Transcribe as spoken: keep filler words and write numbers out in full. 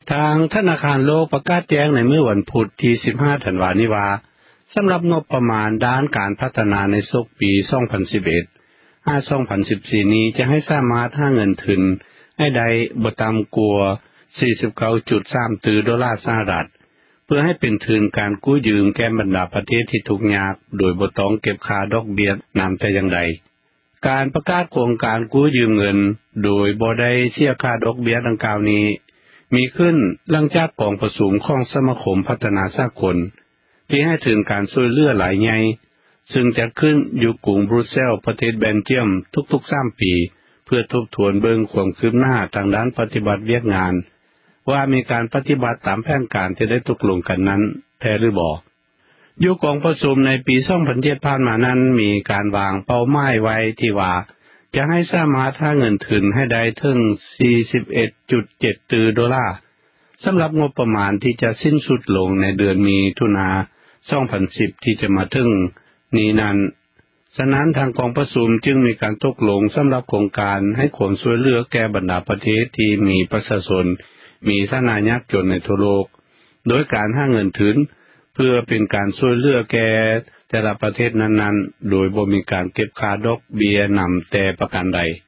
ทางธนาคารโลกประกาศแจ้งในเมื่อวันพุธที่สิบห้าธันวาคมนี้ว่าสำหรับงบประมาณด้านการพัฒนาในศกปีสองพันสิบเอ็ด ห้า สองพันสิบสี่นี้จะให้สามารถหาเงินทุนให้ได้บ่ต่ำกว่า สี่สิบเก้าจุดสาม ตรีดอลลาร์สหรัฐเพื่อให้เป็นทุนการกู้ยืมแก่บรรดาประเทศที่ทุกข์ยากโดยบ่ต้องเก็บค่าดอกเบี้ยนำแต่อย่างใดการประกาศโครงการกู้ยืมเงินโดยบ่ได้เสียค่าดอกเบี้ยดังกล่าวนี้มีขึ้นหลังจากกองประชุมของสมาคมพัฒนาสากลที่ให้ถึงการช่วยเหลือหลายใหญ่ซึ่งจะขึ้นอยู่กรุงบรุเซลส์ประเทศเบลเยียมทุกๆสามปีเพื่อทบทวนเบิ่งความคืบหน้าทางด้านปฏิบัติเวียกงานว่ามีการปฏิบัติตามแผนการที่ได้ตกลงกันนั้นแท้หรือบ่อยู่กองประชุมในปีสองพันเจ็ดผ่านมานั้นมีการวางเป้าหมายไว้ที่ว่าจะให้สามารถหาเงินทุนให้ได้ถึง สี่สิบเอ็ดจุดเจ็ด ตรีดอลลาร์สำหรับงบประมาณที่จะสิ้นสุดลงในเดือนมีถุนายนสองพันสิบที่จะมาถึงนี้นั้นฉะนั้นทางกองประชุมจึงมีการตกลงสำหรับโครงการให้ความช่วยเหลือแก่บรรดาประเทศที่มีประชาชนมีฐานะยากจนในทั่วโลกโดยการหาเงินทุนเพื่อเป็นการช่วยเหลือแก่แต่ละประเทศนั้นๆโดยบ่มีการเก็บค่าดอกเบี้ยนำแต่ประการใด